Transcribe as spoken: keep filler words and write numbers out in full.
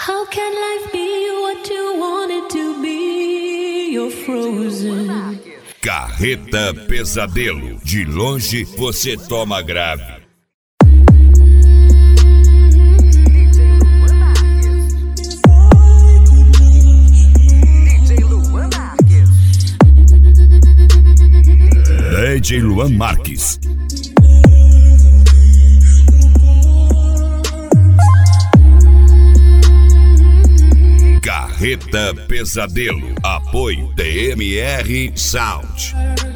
How can life be what you want it to be? You're frozen. Carreta Pesadelo. De longe você toma grave. D J Luan Marques. Carreta Pesadelo. Apoio T M R Sound.